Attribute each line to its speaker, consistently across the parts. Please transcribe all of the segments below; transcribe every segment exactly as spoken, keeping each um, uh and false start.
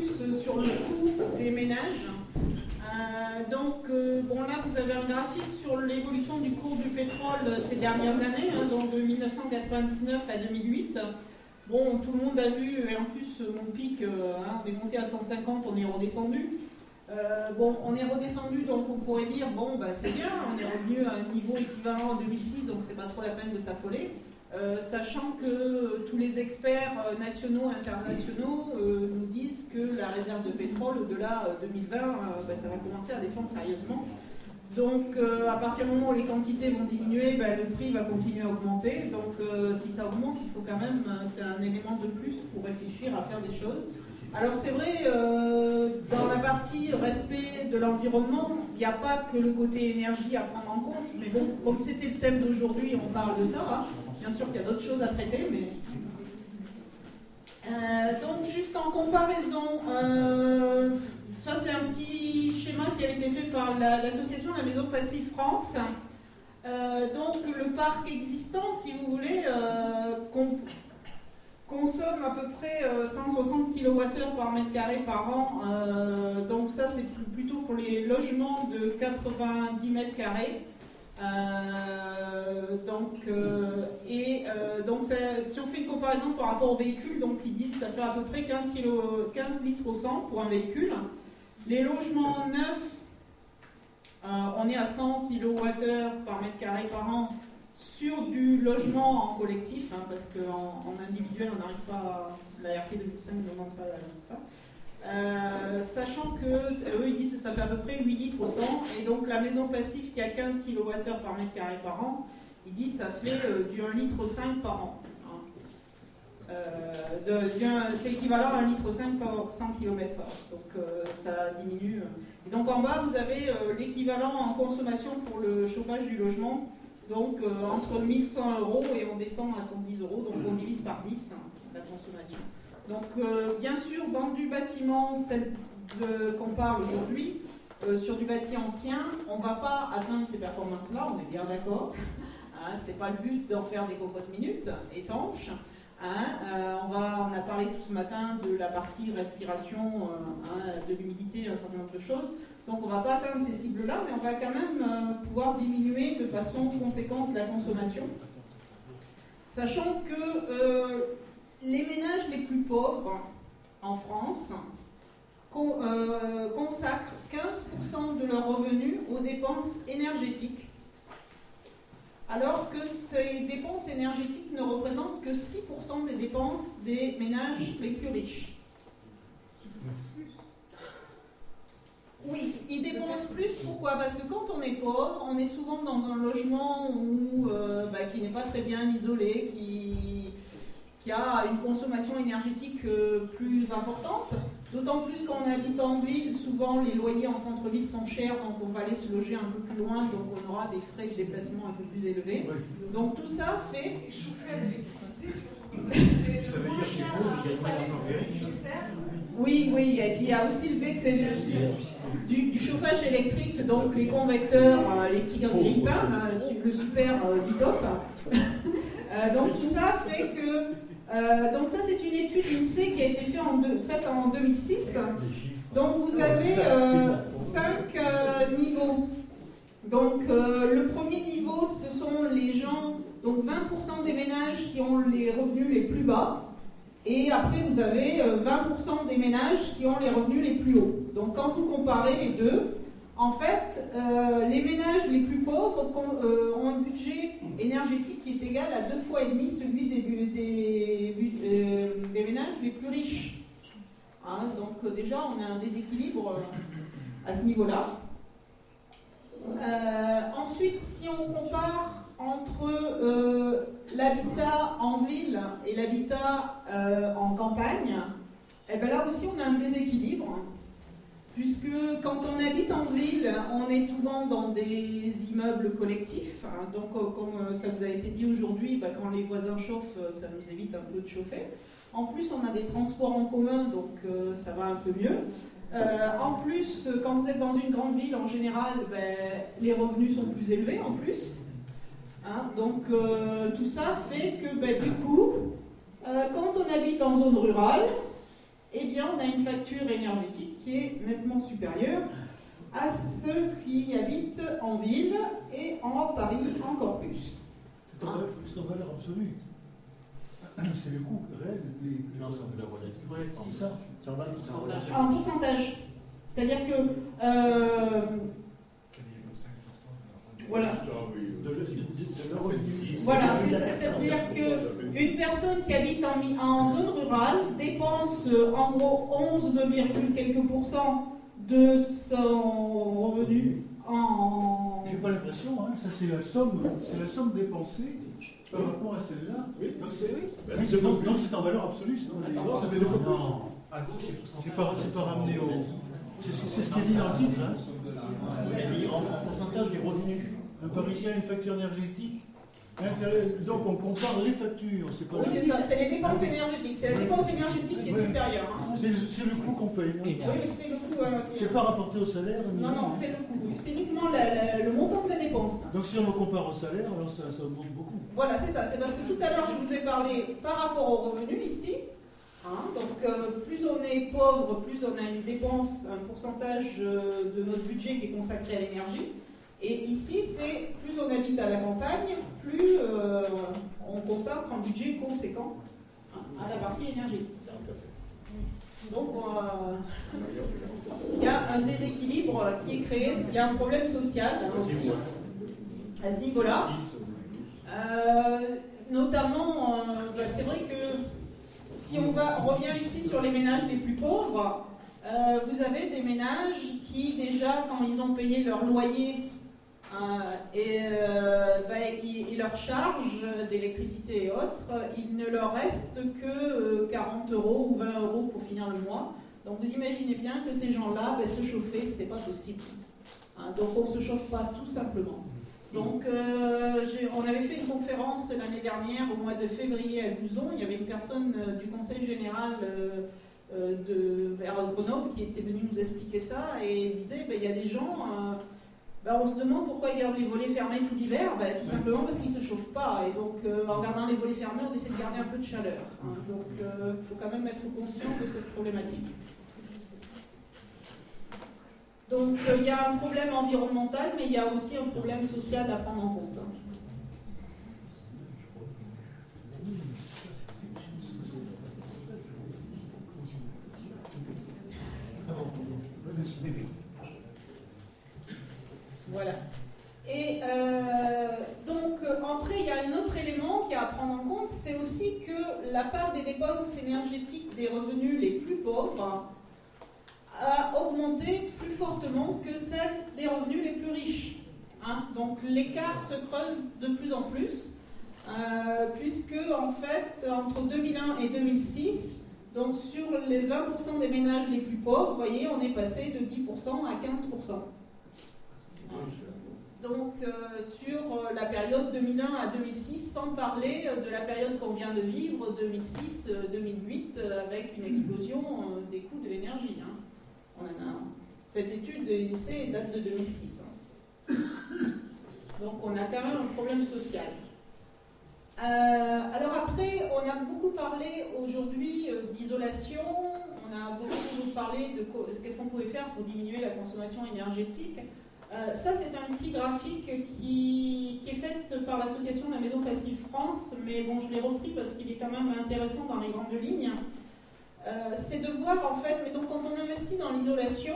Speaker 1: plus sur le coût des ménages. Euh, donc, euh, bon là, vous avez un graphique sur l'évolution du cours du pétrole ces dernières années, hein, donc de mille neuf cent quatre-vingt-dix-neuf à deux mille huit. Bon, tout le monde a vu, et en plus, mon pic, euh, hein, on est monté à cent cinquante, on est redescendu. Euh, bon, on est redescendu, donc on pourrait dire, bon, bah, c'est bien, on est revenu à un niveau équivalent en deux mille six, donc c'est pas trop la peine de s'affoler. Euh, sachant que euh, tous les experts euh, nationaux et internationaux euh, nous disent que la réserve de pétrole au-delà euh, deux mille vingt, euh, bah, ça va commencer à descendre sérieusement. Donc euh, à partir du moment où les quantités vont diminuer, bah, le prix va continuer à augmenter. Donc euh, si ça augmente, il faut quand même, euh, c'est un élément de plus pour réfléchir à faire des choses. Alors c'est vrai, euh, dans la partie respect de l'environnement, il n'y a pas que le côté énergie à prendre en compte, mais bon, comme c'était le thème d'aujourd'hui, on parle de ça, hein. Bien sûr qu'il y a d'autres choses à traiter, mais... Euh, donc juste en comparaison, euh, ça c'est un petit schéma qui a été fait par l'association la, la Maison Passive France. Euh, donc le parc existant, si vous voulez, euh, con, consomme à peu près euh, cent soixante kilowattheures par mètre carré par an. Euh, donc ça c'est plutôt pour les logements de quatre-vingt-dix mètres carrés. Euh, donc, euh, et euh, donc ça, si on fait une comparaison par rapport aux véhicules, donc ils disent que ça fait à peu près quinze, kilos, quinze litres au cent pour un véhicule. Les logements neufs, euh, on est à cent kilowattheures par mètre carré par an sur du logement en collectif, hein, parce qu'en en individuel on n'arrive pas, à, la R P deux mille cinq ne demande pas ça. Euh, sachant que eux ils disent que ça fait à peu près huit litres au cent, et donc la maison passive qui a quinze kilowattheures par mètre carré par an, ils disent que ça fait euh, du un litre cinq par an. Hein. Euh, c'est équivalent à un litre cinq par cent kilomètres par an, donc euh, ça diminue. Et donc en bas vous avez euh, l'équivalent en consommation pour le chauffage du logement, donc euh, entre mille cent euros et on descend à cent dix euros, donc on divise par dix hein, la consommation. Donc, euh, bien sûr, dans du bâtiment tel qu'on parle aujourd'hui, euh, sur du bâti ancien, on ne va pas atteindre ces performances-là, on est bien d'accord. Hein, ce n'est pas le but d'en faire des cocottes minutes étanches. Hein, euh, on, va, on a parlé tout ce matin de la partie respiration, euh, hein, de l'humidité, un certain nombre de choses. Donc, on ne va pas atteindre ces cibles-là, mais on va quand même euh, pouvoir diminuer de façon conséquente la consommation. Sachant que... Euh, les ménages les plus pauvres en France con, euh, consacrent quinze pour cent de leurs revenus aux dépenses énergétiques, alors que ces dépenses énergétiques ne représentent que six pour cent des dépenses des ménages les plus riches. Oui, ils dépensent plus. Pourquoi? Parce que quand on est pauvre, on est souvent dans un logement où, euh, bah, qui n'est pas très bien isolé, qui... qui a une consommation énergétique euh, plus importante, d'autant plus quand on habite en ville, souvent les loyers en centre-ville sont chers, donc on va aller se loger un peu plus loin, donc on aura des frais de déplacement un peu plus élevés. Donc tout ça fait...
Speaker 2: Chauffer à l'électricité, c'est le moins cher à installer pour les militaires.
Speaker 1: Oui, oui, et puis il y a aussi le fait que c'est du, du chauffage électrique, donc les convecteurs, euh, les petits grille-pains, euh, le super euh, bidop. euh, donc tout ça fait que... Euh, donc ça c'est une étude INSEE qui a été faite en, de, faite en deux mille six. Donc vous avez euh, cinq euh, niveaux. Donc euh, le premier niveau ce sont les gens, donc vingt pour cent des ménages qui ont les revenus les plus bas. Et après vous avez euh, vingt pour cent des ménages qui ont les revenus les plus hauts. Donc quand vous comparez les deux, en fait, euh, les ménages les plus pauvres euh, ont un budget énergétique qui est égal à deux fois et demi celui des, des, des, euh, des ménages les plus riches. Hein, donc euh, déjà, on a un déséquilibre euh, à ce niveau-là. Euh, ensuite, si on compare entre euh, l'habitat en ville et l'habitat euh, en campagne, eh ben là aussi, on a un déséquilibre. Puisque quand on habite en ville, on est souvent dans des immeubles collectifs. Hein, donc, euh, comme ça vous a été dit aujourd'hui, bah, quand les voisins chauffent, ça nous évite un peu de chauffer. En plus, on a des transports en commun, donc euh, ça va un peu mieux. Euh, en plus, quand vous êtes dans une grande ville, en général, ben, les revenus sont plus élevés en plus. Hein, donc, euh, tout ça fait que, ben, du coup, euh, quand on habite en zone rurale, eh bien on a une facture énergétique qui est nettement supérieure à ceux qui habitent en ville et en Paris encore plus.
Speaker 3: C'est en, c'est en valeur absolue. C'est le coût réel. Les, les...
Speaker 2: Non, c'est la relative.
Speaker 3: C'est ça.
Speaker 2: C'est en valeur pourcentage.
Speaker 1: En pourcentage. C'est-à-dire que... Euh, voilà.
Speaker 3: De, de, de, de leur revenu.
Speaker 1: Voilà, c'est-à-dire qu'une personne qui habite en, en zone rurale dépense en gros onze virgule quelques pourcents de son revenu en...
Speaker 3: J'ai pas l'impression, hein, ça c'est la somme, c'est la somme dépensée par rapport à celle-là.
Speaker 2: Oui,
Speaker 3: donc c'est oui.
Speaker 2: oui.
Speaker 3: C'est donc, donc c'est en valeur absolue, sinon les...
Speaker 2: Attends, ça fait deux fois plus.
Speaker 4: À gauche, c'est pourcentage.
Speaker 3: C'est pas, c'est pas ramené au... C'est, c'est ce qui est dit dans le titre. Hein.
Speaker 2: Mais en, en pourcentage des revenus.
Speaker 3: Un Parisien a une facture énergétique inférieure. Donc on compare les factures. C'est pas
Speaker 1: Oui, c'est ça, c'est les dépenses énergétiques. C'est la dépense énergétique qui est
Speaker 3: oui.
Speaker 1: supérieure. Hein.
Speaker 3: C'est, le, c'est le coût qu'on paye.
Speaker 1: Oui, c'est le coût. Euh,
Speaker 3: c'est pas rapporté au salaire.
Speaker 1: Non, non, c'est le coût. C'est uniquement la, la, le montant de la dépense.
Speaker 3: Donc si on le compare au salaire, alors ça, ça augmente beaucoup.
Speaker 1: Voilà, c'est ça. C'est parce que tout à l'heure, je vous ai parlé par rapport aux revenus ici. Hein, donc euh, plus on est pauvre, plus on a une dépense, un pourcentage euh, de notre budget qui est consacré à l'énergie. Et ici, c'est plus on habite à la campagne, plus euh, on consacre un budget conséquent hein, à la partie énergétique. Donc euh, il y a un déséquilibre qui est créé, il y a un problème social hein, aussi à ce niveau-là. Euh, notamment, euh, bah, c'est vrai que si on, va, on revient ici sur les ménages les plus pauvres, euh, vous avez des ménages qui déjà, quand ils ont payé leur loyer euh, et, euh, bah, et, et leurs charges d'électricité et autres, il ne leur reste que euh, quarante euros ou vingt euros pour finir le mois. Donc vous imaginez bien que ces gens-là, bah, se chauffer, c'est pas possible. Hein, donc on ne se chauffe pas tout simplement. Donc, euh, on avait fait une conférence l'année dernière, au mois de février à Gouzon. Il y avait une personne euh, du Conseil général euh, euh, de vers Grenoble qui était venue nous expliquer ça et il disait ben, il y a des gens, euh, ben, on se demande pourquoi ils gardent les volets fermés tout l'hiver. Ben, tout simplement parce qu'ils ne se chauffent pas. Et donc, euh, en gardant les volets fermés, on essaie de garder un peu de chaleur. Hein. Donc, il euh, faut quand même être conscient de cette problématique. Donc il euh, y a un problème environnemental, mais il y a aussi un problème social à prendre en compte. Voilà. Et euh, donc après, il y a un autre élément qui est à prendre en compte, c'est aussi que la part des dépenses énergétiques des revenus les plus pauvres a augmenté plus fortement que celle des revenus les plus riches. Hein, donc l'écart se creuse de plus en plus, euh, puisque en fait, entre deux mille un et deux mille six, donc sur les vingt pour cent des ménages les plus pauvres, vous voyez, on est passé de dix pour cent à quinze pour cent. Hein, donc euh, sur la période deux mille un à deux mille six, sans parler de la période qu'on vient de vivre, deux mille six deux mille huit, avec une explosion des coûts de l'énergie. Hein. On en a, cette étude de l'INSEE date de deux mille six. Hein. Donc on a quand même un problème social. Euh, alors après, on a beaucoup parlé aujourd'hui euh, d'isolation, on a beaucoup parlé de co- qu'est-ce qu'on pouvait faire pour diminuer la consommation énergétique. Euh, ça, c'est un petit graphique qui, qui est fait par l'association de la Maison Passive France, mais bon, je l'ai repris parce qu'il est quand même intéressant dans les grandes lignes. Euh, c'est de voir en fait, mais donc quand on investit dans l'isolation,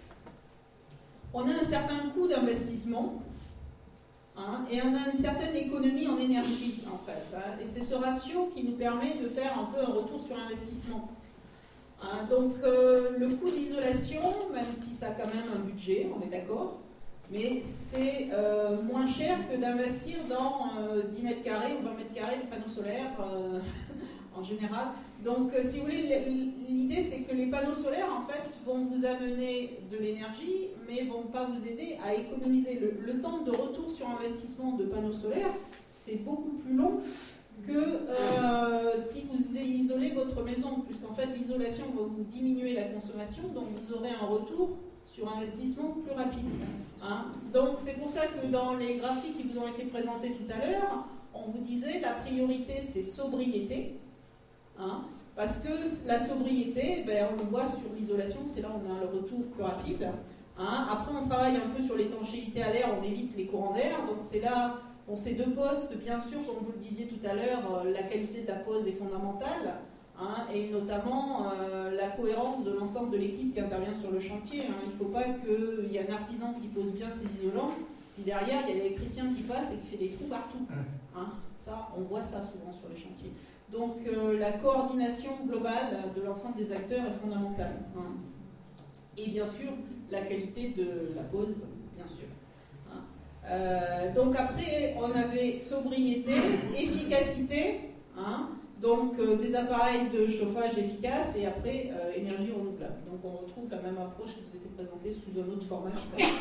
Speaker 1: on a un certain coût d'investissement hein, et on a une certaine économie en énergie en fait. Hein, et c'est ce ratio qui nous permet de faire un peu un retour sur investissement. Hein, donc euh, le coût d'isolation, même si ça a quand même un budget, on est d'accord, mais c'est euh, moins cher que d'investir dans euh, dix mètres carrés ou vingt mètres carrés de panneaux solaires euh, en général. Donc, euh, si vous voulez, l'idée c'est que les panneaux solaires, en fait, vont vous amener de l'énergie, mais ne vont pas vous aider à économiser. Le, le temps de retour sur investissement de panneaux solaires, c'est beaucoup plus long que euh, si vous isolez votre maison, puisqu'en fait, l'isolation va vous diminuer la consommation, donc vous aurez un retour sur investissement plus rapide. Hein. Donc, c'est pour ça que dans les graphiques qui vous ont été présentés tout à l'heure, on vous disait la priorité, c'est sobriété. Hein, Parce que la sobriété, ben, on le voit sur l'isolation, c'est là où on a le retour plus rapide. Hein. Après, on travaille un peu sur l'étanchéité à l'air, on évite les courants d'air. Donc c'est là, bon, ces deux postes, bien sûr, comme vous le disiez tout à l'heure, la qualité de la pose est fondamentale. Hein, et notamment euh, la cohérence de l'ensemble de l'équipe qui intervient sur le chantier. Hein. Il ne faut pas qu'il y ait un artisan qui pose bien ses isolants, puis derrière, il y a l'électricien qui passe et qui fait des trous partout. Hein. Ça, on voit ça souvent sur les chantiers. Donc euh, la coordination globale de l'ensemble des acteurs est fondamentale. Hein. Et bien sûr, la qualité de la pose, bien sûr. Hein. Euh, donc après, on avait sobriété, efficacité, hein. Donc euh, des appareils de chauffage efficaces et après euh, énergie renouvelable. Donc on retrouve la même approche qui vous était présentée sous un autre format.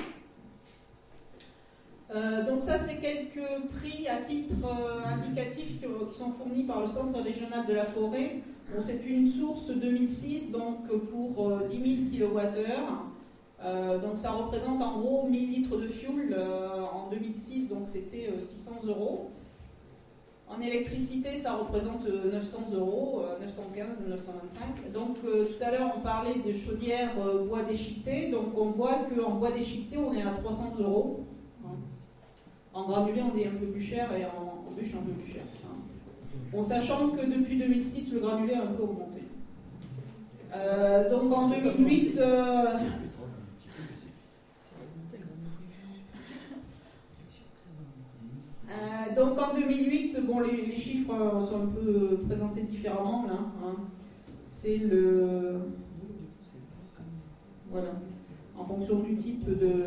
Speaker 1: Euh, donc ça c'est quelques prix à titre euh, indicatif qui, qui sont fournis par le Centre régional de la forêt. Bon, c'est une source deux mille six donc pour euh, dix mille kilowattheures. Euh, donc ça représente en gros mille litres de fuel euh, en deux mille six, donc c'était euh, six cents euros. En électricité, ça représente neuf cents euros, neuf cent quinze, neuf cent vingt-cinq. Donc euh, tout à l'heure, on parlait des chaudières euh, bois déchiqueté. Donc on voit qu'en bois déchiqueté, on est à trois cents euros. Hein. En granulé, on est un peu plus cher et en, en bûche, un peu plus cher. Hein. Bon, sachant que depuis deux mille six, le granulé a un peu augmenté. Euh, donc en deux mille huit... Euh, Euh, donc en deux mille huit, bon, les, les chiffres euh, sont un peu présentés différemment. Là, hein. C'est le... Voilà. En fonction du type de...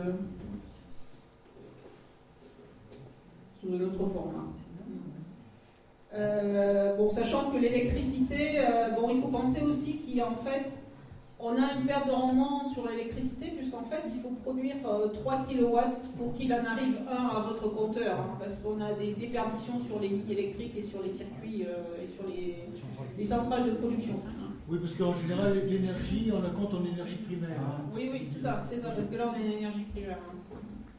Speaker 1: Sous un autre format. Euh, bon, sachant que l'électricité, euh, bon, il faut penser aussi qu'en fait, on a une perte de rendement sur l'électricité, puisqu'en fait, il faut produire euh, trois kilowatts pour qu'il en arrive un à votre compteur, hein, parce qu'on a des déperditions sur les lignes électriques et sur les circuits euh, et sur les, les centrales de production.
Speaker 3: Oui, parce qu'en général, l'énergie, on la compte en énergie primaire. Hein.
Speaker 1: Oui, oui, c'est ça, c'est ça, parce que là, on a une énergie primaire. Hein.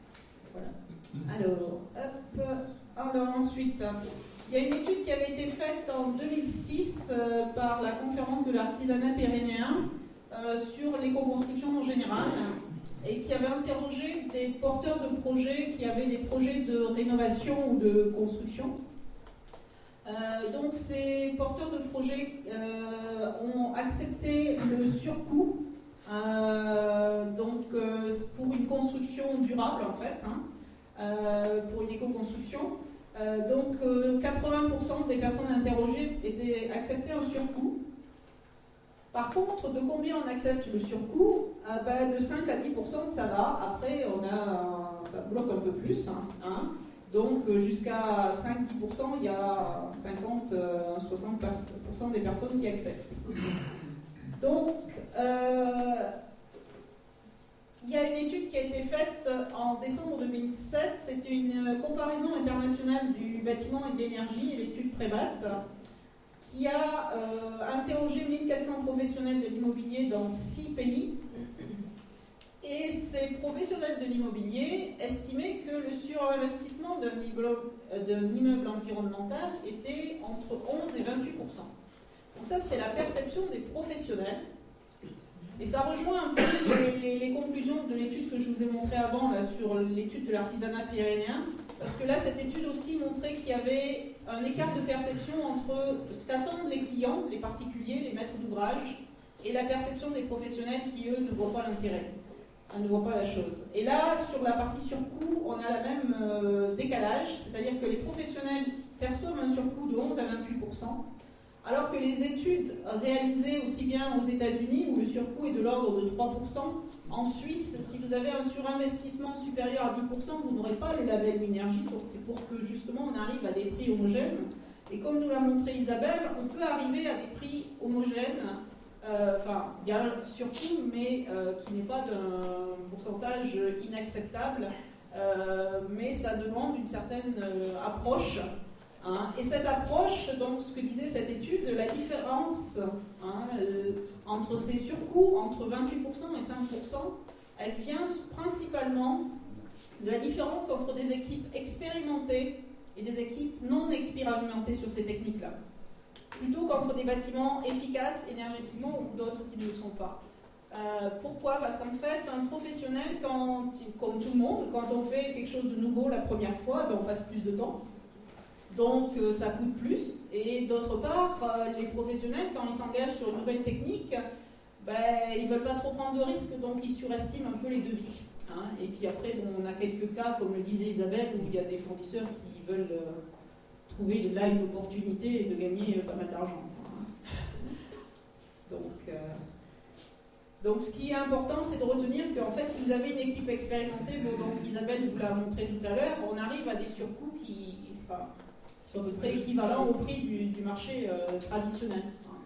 Speaker 1: Voilà. Alors, hop, alors ensuite, il y a une étude qui avait été faite en deux mille six euh, par la conférence de l'artisanat pyrénéen, Euh, sur l'éco-construction en général et qui avait interrogé des porteurs de projets qui avaient des projets de rénovation ou de construction. Euh, donc ces porteurs de projets euh, ont accepté le surcoût euh, donc, euh, pour une construction durable en fait, hein, euh, pour une éco-construction. Euh, donc euh, quatre-vingts pour cent des personnes interrogées étaient acceptaient un surcoût. Par contre, de combien on accepte le surcoût? euh, ben, De cinq à dix pour cent, ça va. Après, on a, ça bloque un peu plus. Hein, hein. Donc, jusqu'à cinq à dix pour cent, il y a cinquante à soixante pour cent des personnes qui acceptent. Donc, euh, il y a une étude qui a été faite en décembre deux mille sept. C'était une comparaison internationale du bâtiment et de l'énergie, l'étude Prébat, qui a euh, interrogé mille quatre cents professionnels de l'immobilier dans six pays. Et ces professionnels de l'immobilier estimaient que le surinvestissement d'un immeuble, d'un immeuble environnemental était entre onze et vingt-huit pour cent. Donc ça, c'est la perception des professionnels. Et ça rejoint un peu les, les, les conclusions de l'étude que je vous ai montrée avant, là, sur l'étude de l'artisanat pyrénéen. Parce que là, cette étude aussi montrait qu'il y avait un écart de perception entre ce qu'attendent les clients, les particuliers, les maîtres d'ouvrage, et la perception des professionnels qui, eux, ne voient pas l'intérêt, ne voient pas la chose. Et là, sur la partie surcoût, on a le même euh, décalage, c'est-à-dire que les professionnels perçoivent un surcoût de onze à vingt-huit pour cent, alors que les études réalisées aussi bien aux États-Unis, où le surcoût est de l'ordre de trois pour cent, en Suisse, si vous avez un surinvestissement supérieur à dix pour cent, vous n'aurez pas le label Minergie, donc c'est pour que justement on arrive à des prix homogènes. Et comme nous l'a montré Isabelle, on peut arriver à des prix homogènes, euh, enfin, il y a un surcoût, mais euh, qui n'est pas d'un pourcentage inacceptable, euh, mais ça demande une certaine euh, approche. Hein, et cette approche, donc ce que disait cette étude, la différence hein, euh, entre ces surcoûts, entre vingt-huit pour cent et cinq pour cent, elle vient principalement de la différence entre des équipes expérimentées et des équipes non expérimentées sur ces techniques-là. plutôt qu'entre des bâtiments efficaces énergétiquement ou d'autres qui ne le sont pas. Euh, pourquoi? Parce qu'en fait, un professionnel, quand, comme tout le monde, quand on fait quelque chose de nouveau la première fois, ben, on passe plus de temps. Donc euh, ça coûte plus. Et d'autre part, euh, les professionnels, quand ils s'engagent sur une nouvelle technique, ben, ils ne veulent pas trop prendre de risques, donc ils surestiment un peu les devis. Hein. Et puis après, bon, on a quelques cas, comme le disait Isabelle, où il y a des fournisseurs qui veulent euh, trouver là une opportunité et de gagner euh, pas mal d'argent. Hein. Donc, euh, donc ce qui est important, c'est de retenir qu'en fait, si vous avez une équipe expérimentée, bon, donc Isabelle vous l'a montré tout à l'heure, on arrive à des surcoûts qui, enfin, sont à peu près équivalents au prix du, du marché euh, traditionnel.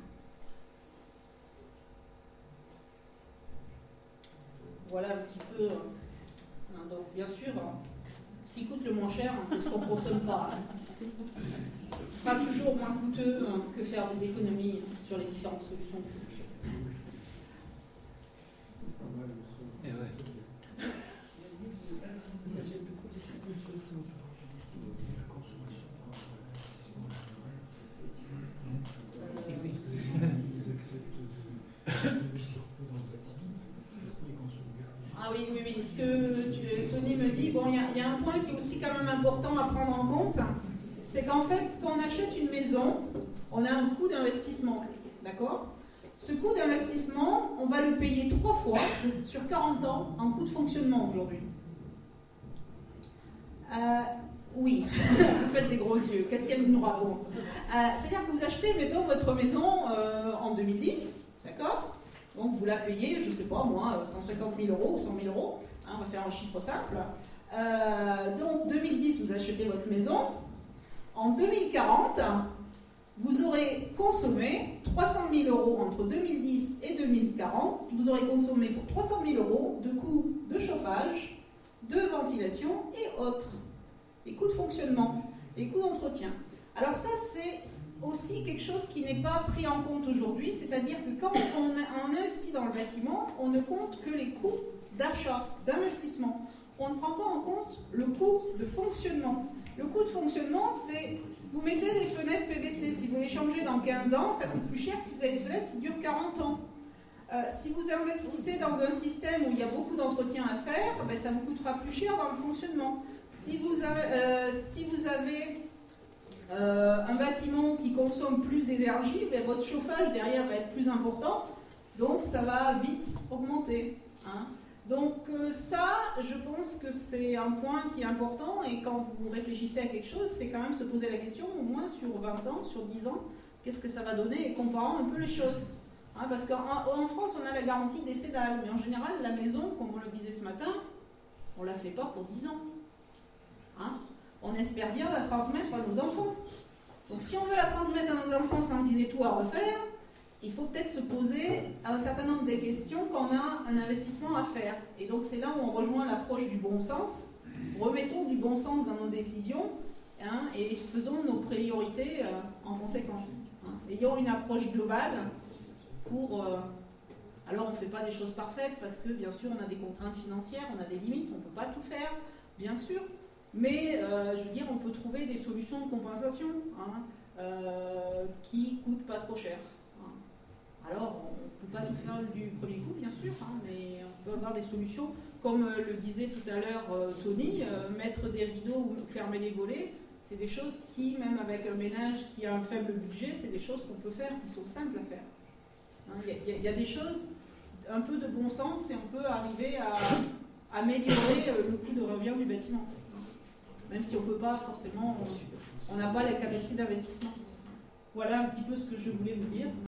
Speaker 1: Voilà un petit peu. Hein, donc, bien sûr, hein, ce qui coûte le moins cher, hein, c'est ce qu'on ne consomme pas. Hein. Pas toujours moins coûteux hein, que faire des économies sur les différentes solutions de production.
Speaker 4: Et ouais.
Speaker 1: Ah oui, oui, oui. Ce que tu, Tony me dit, bon, il y, y a un point qui est aussi quand même important à prendre en compte, c'est qu'en fait, quand on achète une maison, on a un coût d'investissement, d'accord? Ce coût d'investissement, on va le payer trois fois sur quarante ans en coût de fonctionnement aujourd'hui. Euh, oui, vous faites des gros yeux. Qu'est-ce qu'elle nous raconte? euh, C'est-à-dire que vous achetez, mettons, votre maison euh, en deux mille dix, d'accord? Donc vous la payez, je ne sais pas moi, cent cinquante mille euros ou cent mille euros. Hein, on va faire un chiffre simple. Euh, donc deux mille dix, vous achetez votre maison. En deux mille quarante, vous aurez consommé trois cent mille euros entre deux mille dix et deux mille quarante. Vous aurez consommé pour trois cent mille euros de coûts de chauffage, de ventilation et autres. Les coûts de fonctionnement, les coûts d'entretien. Alors ça, c'est aussi quelque chose qui n'est pas pris en compte aujourd'hui, c'est-à-dire que quand on, on investit dans le bâtiment, on ne compte que les coûts d'achat, d'investissement. On ne prend pas en compte le coût de fonctionnement. Le coût de fonctionnement, c'est, vous mettez des fenêtres P V C, si vous les changez dans quinze ans, ça coûte plus cher que si vous avez des fenêtres qui durent quarante ans. Euh, si vous investissez dans un système où il y a beaucoup d'entretien à faire, ben, ça vous coûtera plus cher dans le fonctionnement. Si vous avez, euh, si vous avez euh, un bâtiment qui consomme plus d'énergie, ben, votre chauffage derrière va être plus important, donc ça va vite augmenter. Hein. Donc euh, ça, je pense que c'est un point qui est important, et quand vous réfléchissez à quelque chose, c'est quand même se poser la question, au moins sur vingt ans, sur dix ans, qu'est-ce que ça va donner, et comparant un peu les choses. Hein, parce qu'en en France, on a la garantie décédale, mais en général, la maison, comme on le disait ce matin, on ne la fait pas pour dix ans. Hein, on espère bien la transmettre à nos enfants. Donc si on veut la transmettre à nos enfants sans qu'ils aient tout à refaire, il faut peut-être se poser un certain nombre de questions quand on a un investissement à faire. Et donc c'est là où on rejoint l'approche du bon sens. Remettons du bon sens dans nos décisions, hein, et faisons nos priorités euh, en conséquence. Hein. Ayons une approche globale pour... Euh, alors on ne fait pas des choses parfaites parce que bien sûr on a des contraintes financières, on a des limites, on ne peut pas tout faire, bien sûr. Mais euh, je veux dire, on peut trouver des solutions de compensation hein, euh, qui ne coûtent pas trop cher. Hein. Alors, on ne peut pas tout faire du premier coup, bien sûr, hein, mais on peut avoir des solutions, comme euh, le disait tout à l'heure euh, Tony, euh, mettre des rideaux ou fermer les volets, c'est des choses qui, même avec un ménage qui a un faible budget, c'est des choses qu'on peut faire, qui sont simples à faire. Il hein, y, y, y a des choses, un peu de bon sens, et on peut arriver à améliorer euh, le coût de revient du bâtiment. Même si on ne peut pas forcément, on n'a pas la capacité d'investissement. Voilà un petit peu ce que je voulais vous dire.